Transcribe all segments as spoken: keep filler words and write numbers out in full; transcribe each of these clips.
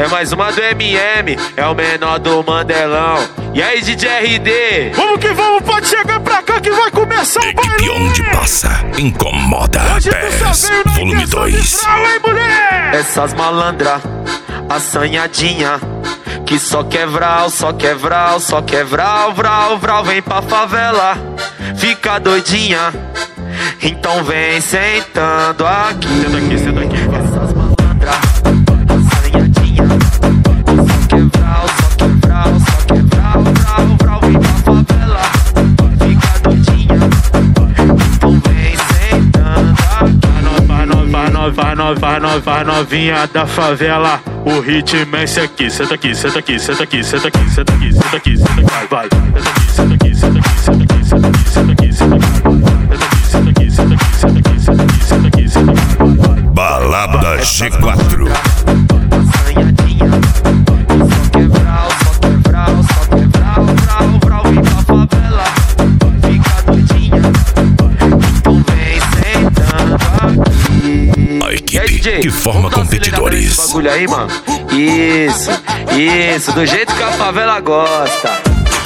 é mais uma do M M, é o menor do Mandelão. E aí, D J R D? Vamos que vamos, pode chegar pra cá que vai começar o baile. Equipe onde passa, incomoda. Pés, volume dois. Essas malandra, assanhadinha, que só quer vral, só quer vral, só quer vral, vral, vral. Vem pra favela, fica doidinha, então vem sentando aqui. Senta aqui, senta aqui. Essas malandra, assanhadinha, que só quer vral, só quer vral, só quer vral, vral, vral. Vem pra favela, fica doidinha, então vem sentando aqui. Vai no, vai no, vai no, vai novinha da favela. O ritmo é esse aqui, senta aqui, senta aqui, senta aqui, senta aqui, senta aqui, senta aqui, senta aqui, vai, vai. Senta aqui, senta aqui, senta aqui, senta aqui, senta aqui, senta aqui, senta aqui, senta aqui, senta aqui, senta aqui, senta aqui, senta aqui, senta aqui. Balada G quatro. Assanhadinha, só quer vral, só quer vral, só quer vral, vral, vral. Vem pra favela, fica doidinha, então vem sentando aqui. A equipe que forma competidores. Bagulho aí, mano. Isso, isso, do jeito que a favela gosta.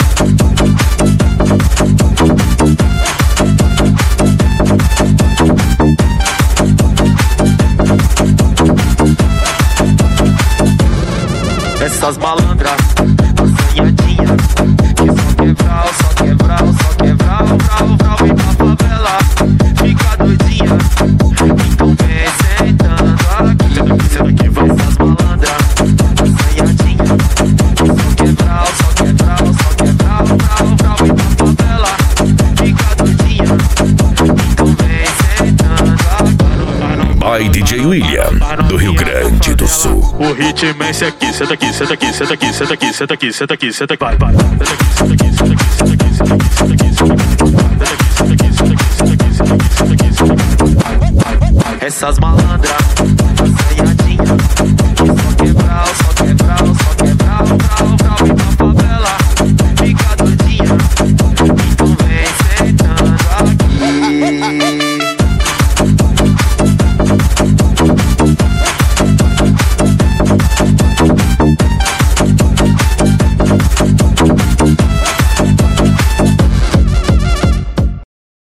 Essas malandras, assanhadinha, que só quer vral, só quer vral, só quer vral, vral, vral. Vem pra favela, fica doidinha, então vem sentando aqui. Senta aqui, vai. Essas malandras, assanhadinha, que só quer vral, só quer vral, só quer vral, vral, vral. Vem pra favela, fica doidinha, então vem sentando aqui. By D J William, do Rio Grande do Sul. O ritmo é esse aqui, senta aqui, senta aqui, senta aqui, senta aqui, senta aqui, senta aqui, senta aqui, vai, vai. Senta aqui, senta aqui, senta aqui, senta aqui, senta aqui, senta aqui, senta aqui, senta aqui, senta aqui, senta aqui, senta aqui, senta aqui, senta aqui, senta aqui. Essas malandras,